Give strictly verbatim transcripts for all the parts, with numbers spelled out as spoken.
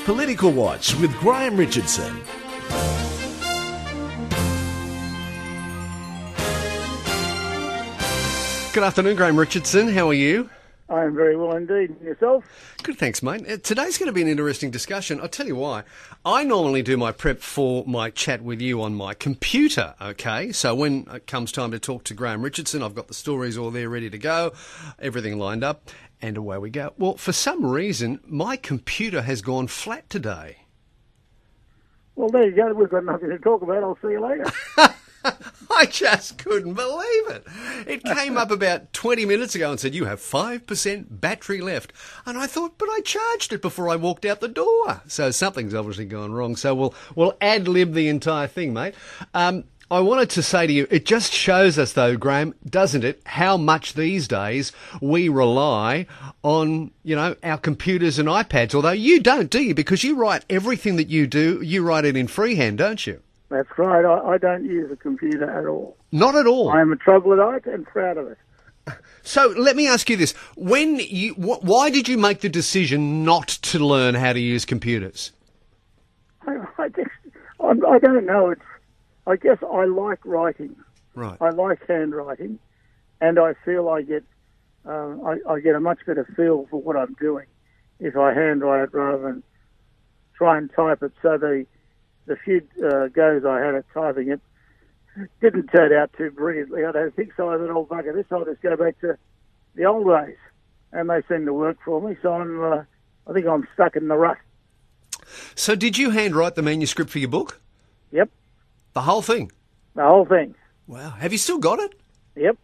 Political Watch with Graham Richardson. Good afternoon, Graham Richardson. How are you? I am very well indeed. And yourself? Good, thanks, mate. Uh, Today's going to be an interesting discussion. I'll tell you why. I normally do my prep for my chat with you on my computer, okay? So when it comes time to talk to Graham Richardson, I've got the stories all there ready to go, everything lined up, and away we go. Well, for some reason, my computer has gone flat today. Well, there you go. We've got nothing to talk about. I'll see you later. I just couldn't believe it. It came up about twenty minutes ago and said, you have five percent battery left. And I thought, but I charged it before I walked out the door. So something's obviously gone wrong. So we'll, we'll ad-lib the entire thing, mate. Um, I wanted to say to you, it just shows us, though, Graham, doesn't it, how much these days we rely on, you know, our computers and iPads. Although you don't, do you? Because you write everything that you do, you write it in freehand, don't you? That's right. I, I don't use a computer at all. Not at all. I am a troglodyte and proud of it. So let me ask you this: When you, wh- why did you make the decision not to learn how to use computers? I, I just, I'm, I don't know. It's, I guess I like writing. Right. I like handwriting, and I feel I get, uh, I, I get a much better feel for what I'm doing if I handwrite it rather than try and type it. So the The few uh, goes I had at typing it didn't turn out too brilliantly. I don't think so. I thought, oh, bugger this, I'll just go back to the old days. And they seem to work for me, so I'm, uh, I think I'm stuck in the rut. So did you handwrite the manuscript for your book? Yep, The whole thing? the whole thing. Wow. Have you still got it? Yep.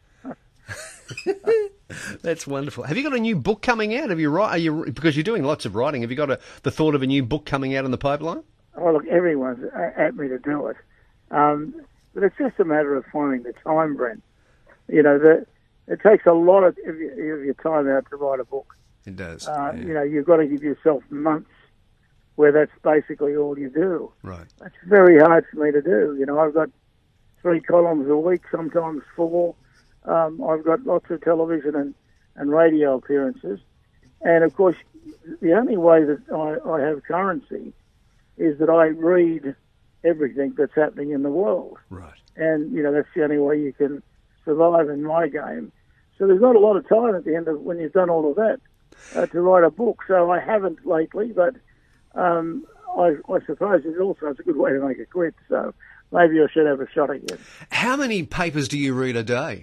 That's wonderful. Have you got a new book coming out? Have you write? Are you because you're doing lots of writing? Have you got a, the thought of a new book coming out in the pipeline? Oh, look, everyone's a- at me to do it. Um, but it's just a matter of finding the time, Brent. You know, the, it takes a lot of, of your of your time out to write a book. It does. Uh, yeah. You know, you've got to give yourself months where that's basically all you do. Right. That's very hard for me to do. You know, I've got three columns a week, sometimes four. Um, I've got lots of television and, and radio appearances. And, of course, the only way that I, I have currency is that I read everything that's happening in the world. Right. And, you know, that's the only way you can survive in my game. So there's not a lot of time at the end of when you've done all of that uh, to write a book. So I haven't lately, but um, I, I suppose it's also it's a good way to make a quit. So maybe I should have a shot again. How many papers do you read a day?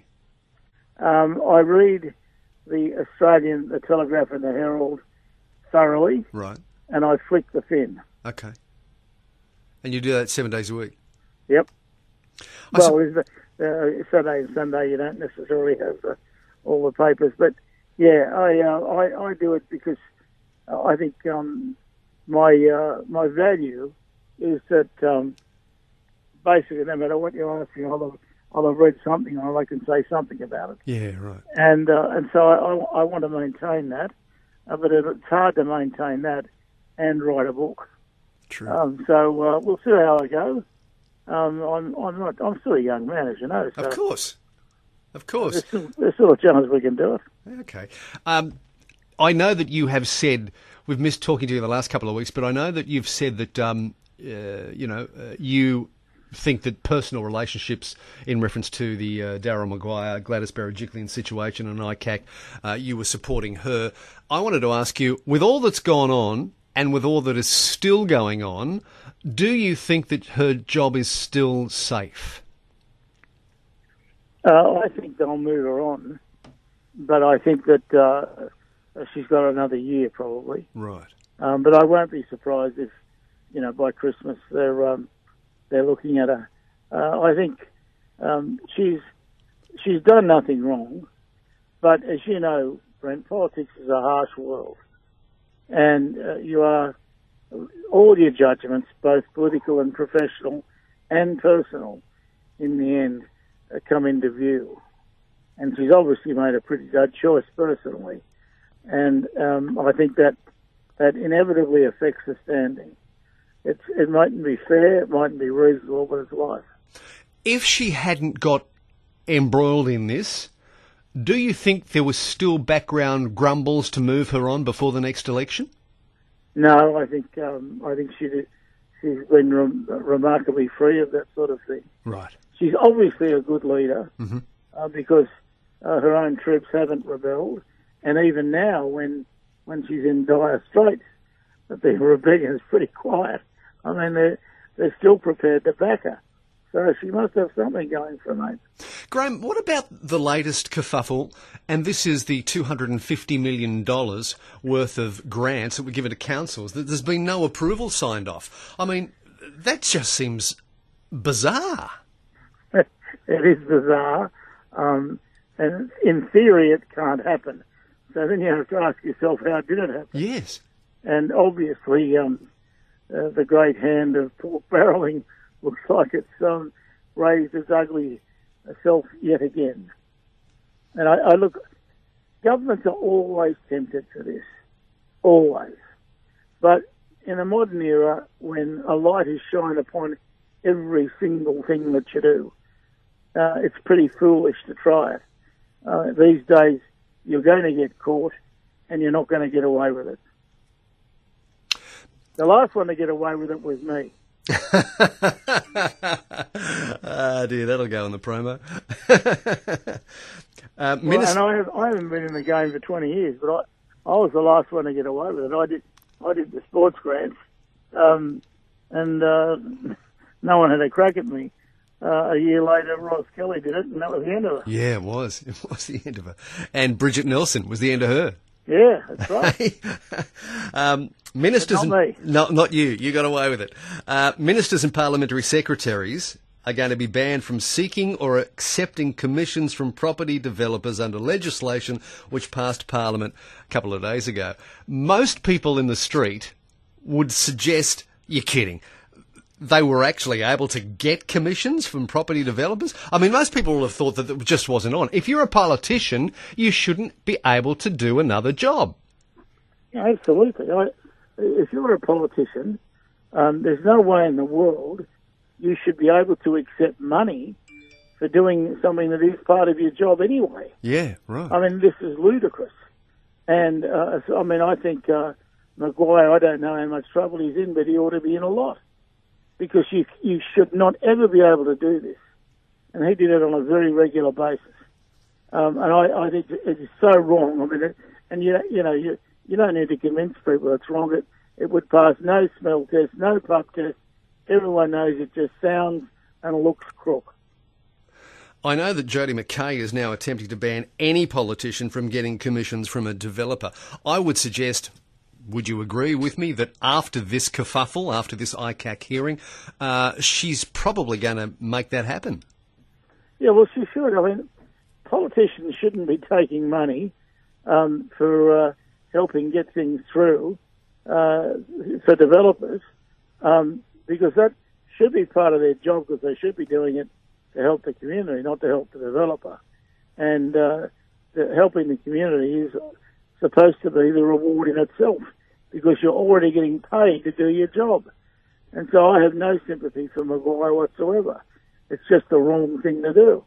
Um, I read the Australian, the Telegraph and the Herald thoroughly, Right. and I flick the fin. Okay. And you do that seven days a week? Yep. I Well, sup- it's the, uh, Saturday and Sunday you don't necessarily have uh, all the papers, but yeah, I uh, I, I do it because I think um, my uh, my value is that um, basically no matter what you ask me, I'll have, I'll have read something or I can say something about it, Yeah, right. and uh, and so I, I, I want to maintain that, uh, but it's hard to maintain that and write a book. True. Um, so uh, we'll see how I go. Um, I'm, I'm not. I'm still a young man, as you know. So of course. Of course. There's still, there's still a chance we can do it. Okay. Um, I know that you have said, we've missed talking to you the last couple of weeks, but I know that you've said that, um, uh, you know, uh, you think that personal relationships in reference to the uh, Daryl Maguire, Gladys Berejiklian situation and I C A C, uh, you were supporting her. I wanted to ask you, with all that's gone on and with all that is still going on, do you think that her job is still safe? Uh, I think they'll move her on, but I think that uh, she's got another year probably. Right. Um, but I won't be surprised if, you know, by Christmas they're um, they're looking at her. Uh, I think um, she's she's done nothing wrong, but as you know, Brent, politics is a harsh world, and uh, you are all your judgments, both political and professional and personal, in the end, uh, come into view. And she's obviously made a pretty bad choice personally, and um, I think that that inevitably affects the standing. It's, it mightn't be fair, it mightn't be reasonable, but it's life. If she hadn't got embroiled in this, do you think there was still background grumbles to move her on before the next election? No, I think um, I think she did, she's been rem- remarkably free of that sort of thing. Right. She's obviously a good leader Mm-hmm. uh, because uh, her own troops haven't rebelled, and even now, when when she's in dire straits, the rebellion is pretty quiet. I mean, they're they're still prepared to back her. So she must have something going for her, mate. Graham, what about the latest kerfuffle? And this is the two hundred fifty million dollars worth of grants that were given to councils. There's been no approval signed off. I mean, that just seems bizarre. It is bizarre. Um, and in theory, it can't happen. So then you have to ask yourself, how did it happen? Yes. And obviously, um, uh, the great hand of pork barrelling looks like it's um, raised its ugly self yet again. And I, I look, governments are always tempted to this, always. But in a modern era, when a light is shined upon every single thing that you do, uh, it's pretty foolish to try it. Uh, these days, you're going to get caught, and you're not going to get away with it. The last one to get away with it was me. Ah, dear, that'll go in the promo. uh, Well, Minister- and I, have, I haven't been in the game for twenty years, but I, I was the last one to get away with it. I did I did the sports grants, um, and uh, no one had a crack at me. Uh, a year later, Ross Kelly did it, and that was the end of it. yeah, it was. It was the end of her. And Bridget Nelson was the end of her. Yeah, that's right. um, ministers, But not and, me. not not you. You got away with it. Uh, ministers and parliamentary secretaries are going to be banned from seeking or accepting commissions from property developers under legislation which passed Parliament a couple of days ago. Most people in the street would suggest you're kidding. They were actually able to get commissions from property developers. I mean, most people would have thought that it just wasn't on. If you're a politician, you shouldn't be able to do another job. Yeah, absolutely. I, if you're a politician, um, there's no way in the world you should be able to accept money for doing something that is part of your job anyway. Yeah, right. I mean, this is ludicrous. And, uh, so, I mean, I think uh, Maguire, I don't know how much trouble he's in, but he ought to be in a lot. Because you you should not ever be able to do this. And he did it on a very regular basis. Um, and I, I think it is so wrong. I mean, it, and you you know, you, you don't need to convince people it's wrong. It, it would pass no smell test, no pub test. Everyone knows it just sounds and looks crook. I know that Jodie McKay is now attempting to ban any politician from getting commissions from a developer. I would suggest, would you agree with me, that after this kerfuffle, after this I C A C hearing, uh, she's probably going to make that happen? Yeah, well, she should. I mean, politicians shouldn't be taking money um, for uh, helping get things through uh, for developers, um, because that should be part of their job, because they should be doing it to help the community, not to help the developer. And uh, the, helping the community is supposed to be the reward in itself, because you're already getting paid to do your job. And so I have no sympathy for Maguire whatsoever. It's just the wrong thing to do.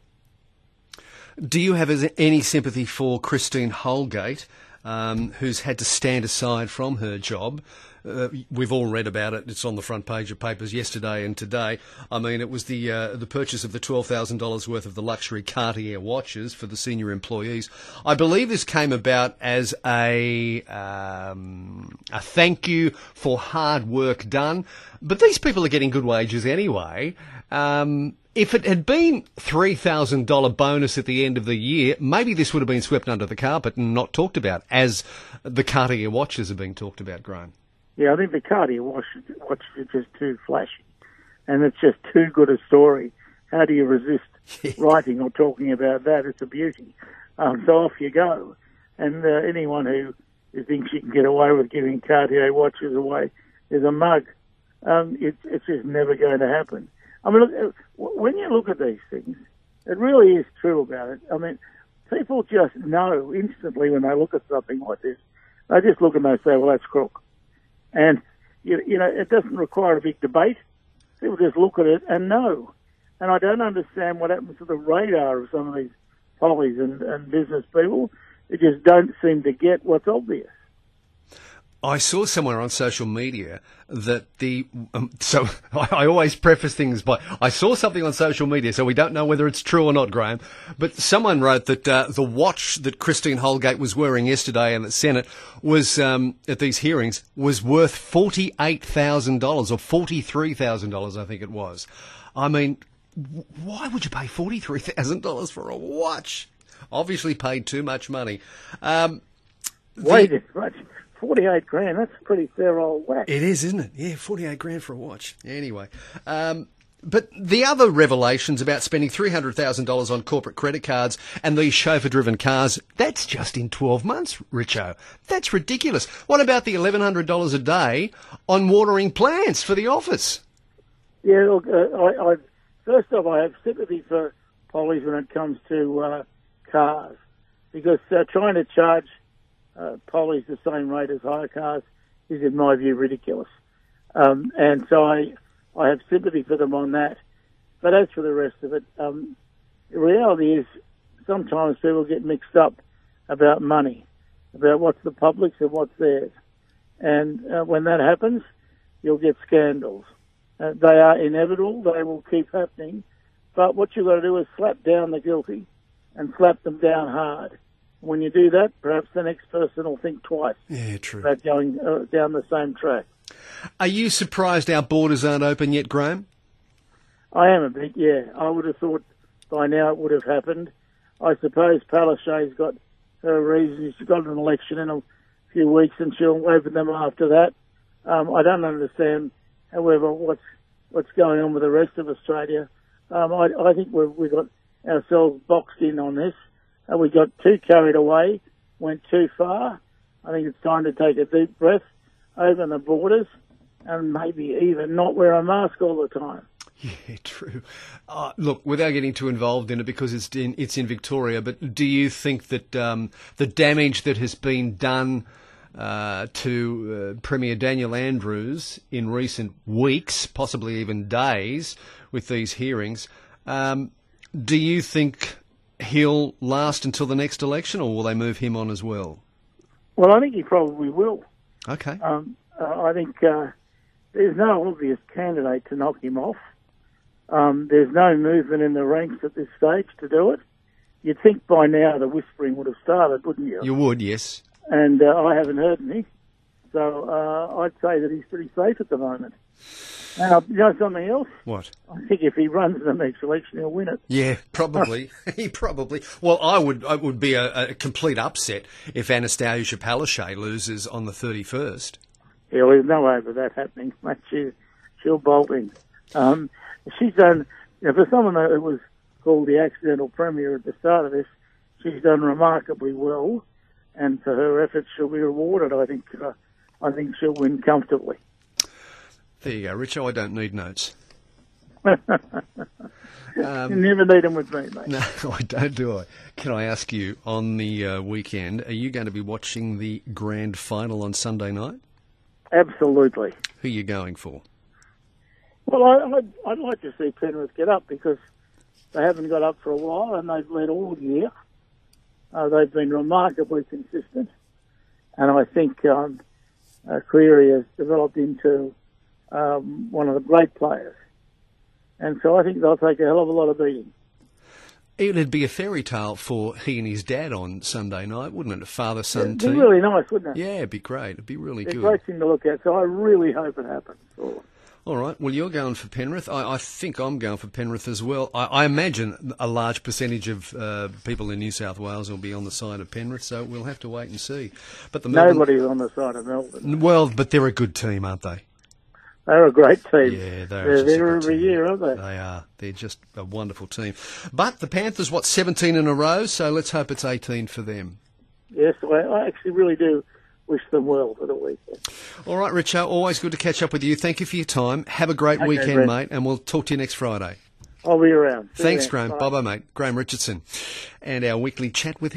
Do you have any sympathy for Christine Holgate, um, who's had to stand aside from her job? Uh, we've all read about it. It's on the front page of papers yesterday and today. I mean, it was the uh, the purchase of the twelve thousand dollars worth of the luxury Cartier watches for the senior employees. I believe this came about as a um, a thank you for hard work done. But these people are getting good wages anyway. Um, if it had been three thousand dollars bonus at the end of the year, maybe this would have been swept under the carpet and not talked about, as the Cartier watches are being talked about, Graham. Yeah, I think the Cartier watch, watch is just too flashy, and it's just too good a story. How do you resist writing or talking about that? It's a beauty. Um, so off you go. And uh, anyone who, who thinks you can get away with giving Cartier watches away is a mug. Um, it, it's just never going to happen. I mean, look, when you look at these things, it really is true about it. I mean, people just know instantly when they look at something like this. They just look and they say, well, that's crook. And, you, you know, it doesn't require a big debate. People just look at it and know. And I don't understand what happens to the radar of some of these pollies and, and business people. They just don't seem to get what's obvious. I saw somewhere on social media that the um, so I, I always preface things by I saw something on social media, so we don't know whether it's true or not, Graham. But someone wrote that uh, the watch that Christine Holgate was wearing yesterday in the Senate was um, at these hearings was worth forty-eight thousand dollars or forty-three thousand dollars, I think it was. I mean, w- why would you pay forty-three thousand dollars for a watch? Obviously, paid too much money. Um, Way too much. forty-eight grand, that's a pretty fair old whack. It is, isn't it? Yeah, forty-eight grand for a watch. Anyway. Um, but the other revelations about spending three hundred thousand dollars on corporate credit cards and these chauffeur-driven cars, that's just in twelve months, Richo. That's ridiculous. What about the eleven hundred dollars a day on watering plants for the office? Yeah, look, uh, I, I, first off, I have sympathy for Polly's when it comes to uh, cars, because uh, trying to charge Uh, Polly's the same rate as hire cars is, in my view, ridiculous. Um, and so I, I have sympathy for them on that. But as for the rest of it, um, the reality is sometimes people get mixed up about money, about what's the public's and what's theirs. And uh, when that happens, you'll get scandals. Uh, they are inevitable. They will keep happening. But what you've got to do is slap down the guilty and slap them down hard. When you do that, perhaps the next person will think twice Yeah, true. about going uh, down the same track. Are you surprised our borders aren't open yet, Graham? I am a bit, yeah. I would have thought by now it would have happened. I suppose Palaszczuk's got her reasons. She's got an election in a few weeks and she'll open them after that. Um, I don't understand, however, what's what's going on with the rest of Australia. Um, I, I think we've, we've got ourselves boxed in on this. Uh, we got too carried away, went too far. I think it's time to take a deep breath, open the borders, and maybe even not wear a mask all the time. Yeah, true. Uh, look, without getting too involved in it, because it's in, it's in Victoria, but do you think that um, the damage that has been done uh, to uh, Premier Daniel Andrews in recent weeks, possibly even days, with these hearings, um, do you think he'll last until the next election, or will they move him on as well? Well, I think he probably will. Okay. Um, uh, I think uh, there's no obvious candidate to knock him off. Um, there's no movement in the ranks at this stage to do it. You'd think by now the whispering would have started, wouldn't you? You would, yes. And uh, I haven't heard any. So uh, I'd say that he's pretty safe at the moment. Now, you know something else? What? I think if he runs the next election, he'll win it. Yeah, probably. he probably. Well, I would. It would be a, a complete upset if Anastasia Palaszczuk loses on the thirty-first. Yeah, well, there's no way of that happening, mate. She, she'll bolt in. Um, she's done, you know, for someone that was called the accidental premier at the start of this, she's done remarkably well, and for her efforts, she'll be rewarded. I think. Uh, I think she'll win comfortably. There you go, Richo. I don't need notes. um, Um, you never need them with me, mate. No, I don't, do I? Can I ask you, on the uh, weekend, are you going to be watching the grand final on Sunday night? Absolutely. Who are you going for? Well, I, I'd, I'd like to see Penrith get up because they haven't got up for a while and they've led all year. Uh, they've been remarkably consistent. And I think um, uh, Cleary has developed into um, one of the great players. And so I think they'll take a hell of a lot of beating. It'd be a fairy tale for he and his dad on Sunday night, wouldn't it? A father-son It'd team. be really nice, wouldn't it? Yeah, it'd be great. It'd be really It's a good. great thing to look at. So I really hope it happens. Oh. All right. Well, you're going for Penrith. I, I think I'm going for Penrith as well. I, I imagine a large percentage of uh, people in New South Wales will be on the side of Penrith, so we'll have to wait and see. But the Melbourne, Nobody's on the side of Melbourne. well, but they're a good team, aren't they? They're a great team. Yeah, they're, They're just a there good every team. year, aren't they? They are. They're just a wonderful team. But the Panthers, what, seventeen in a row? So let's hope it's eighteen for them. Yes, I I actually really do wish them well for the weekend. All right, Richo, always good to catch up with you. Thank you for your time. Have a great Okay, weekend, Brett. mate, and we'll talk to you next Friday. I'll be around. See you Thanks, then. Graham. Bye. Bye-bye, mate. Graham Richardson. And our weekly chat with him.